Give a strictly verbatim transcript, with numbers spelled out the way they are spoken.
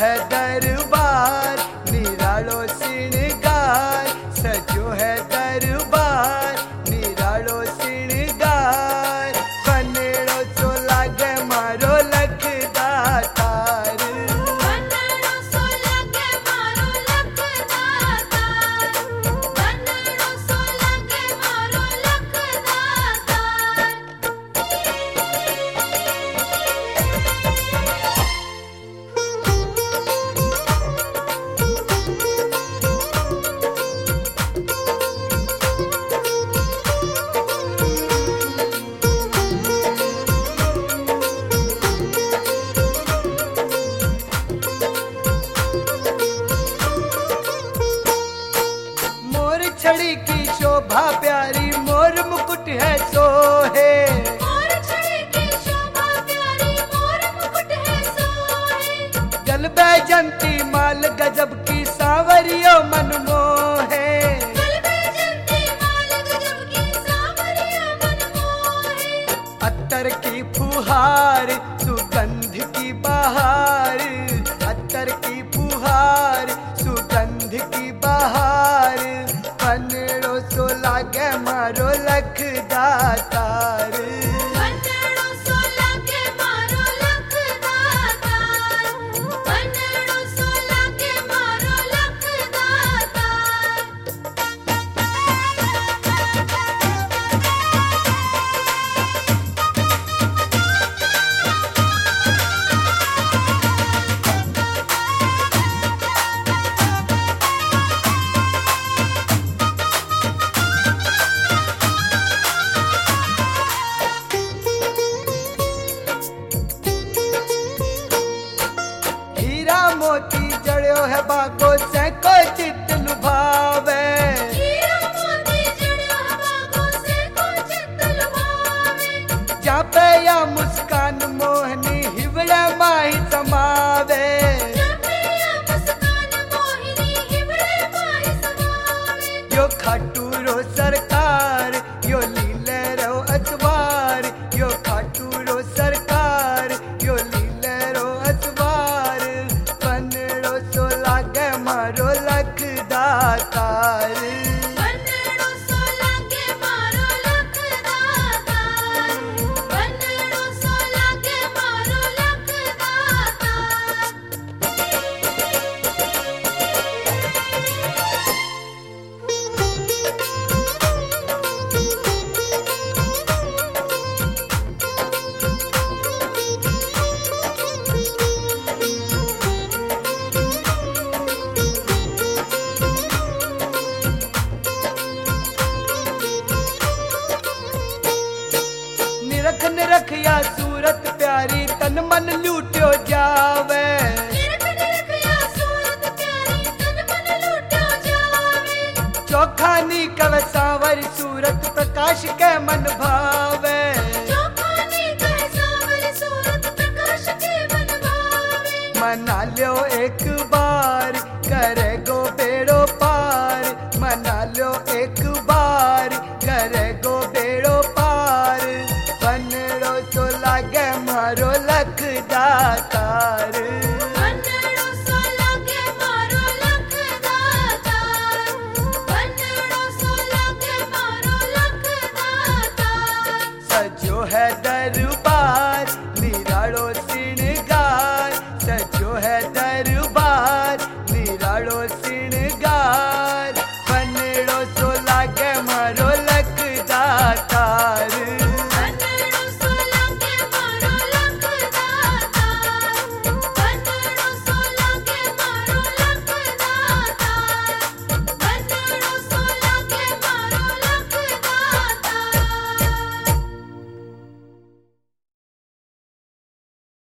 है दरबार निरालो श्रृंगार, सजो है दरबार निरालो श्रृंगार, बनेड़ो सो लागे मारो लख दातार, बनेड़ो सो लागे मारो लख दातार, बनेड़ो सो लागे मारो लख दातार। मोर छड़ी की शोभा प्यारी मोर मुकुट है सोहे, मोर छड़ी की शोभा प्यारी मोर मुकुट है सोहे, गल बैजंती माल गजब की सांवरियो मन मोहे, गल बैजंती माल गजब की सांवरिया मन मोहे, अत्तर की फुहार सुगंध की बहार, अत्तर की फुहार सुगंध की बहार, बनेड़ो सो लागे मारो लख दातार, बनेड़ो सो लागे मारो लख दातार, बनेड़ो सो लागे मारो लख दातार। हीरा मोती जड़ो है बागो से कोई चित लुभावे, हीरा मोती जड़ियो बागों से को चित्त लुभावे, जापे या मुस्कान मोहनी हिवड़े माही समावे, जपिया मुस्कान मोहिनी हिवड़े माही समावे, यो खाटूरो सरकार यो लीले रो अजवार, यो खाटूरो सरकार यो लीले रो अजवार, बनेड़ो सो लागे मारो लख दातार, बनेड़ो सो लागे मारो लख दातार, बनेड़ो सो लागे मारो लख दातार। निरख निरख या सूरत प्यारी तन मन लूट्यो जावे, निरख निरख या सूरत प्यारी तन मन लूट्यो जावे, चौखानी कव सांवर सूरत प्रकाश के मन भावे, चौखानी कह सांवरी सूरत प्रकाश के मन भावे, मना लो एक बार करे गो बेड़ो पार, मना लो एक बार करे गो बेड़ो पार, बनेड़ो सो लागे मारो लख दातार।